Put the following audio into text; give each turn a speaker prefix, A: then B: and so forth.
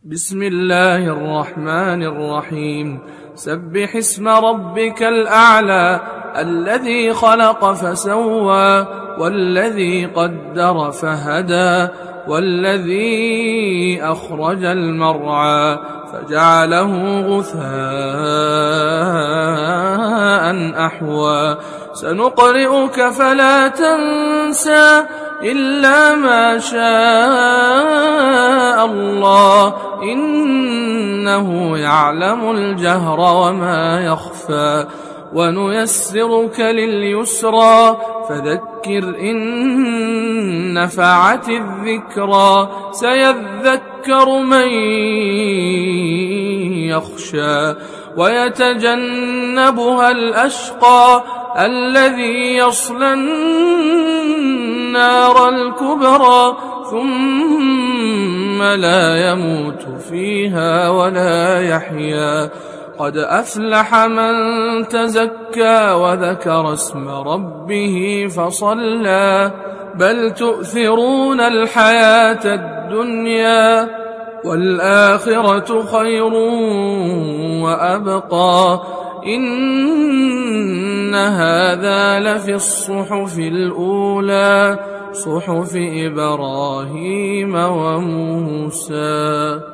A: بسم الله الرحمن الرحيم. سبح اسم ربك الأعلى الذي خلق فسوى والذي قدر فهدى والذي أخرج المرعى فجعله غثاء أحوى سنقرئك فلا تنسى إلا ما شاء الله إنه يعلم الجهر وما يخفى ونيسرك لليسرى فذكر إن نفعت الذكرى سيذكر من يخشى ويتجنبها الأشقى الذي يصلى النار الكبرى ثم لا يموت فيها ولا يحيا قد أفلح من تزكى وذكر اسم ربه فصلى بل تؤثرون الحياة الدنيا والآخرة خير وأبقى إن هذا لفي الصحف الأولى صحف إبراهيم وموسى.